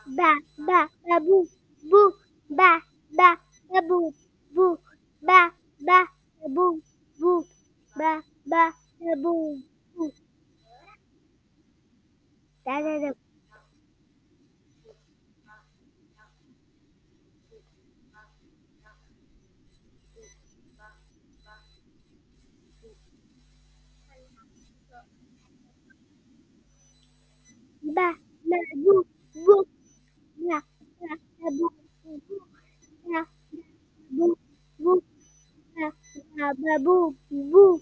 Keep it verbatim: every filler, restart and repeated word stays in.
ba ba babu bu ba ba babu bu ba ba babu bu ba ba babu bu da da da ba ba bu bu ba ba babu bu ba bu bu ba ba babu bu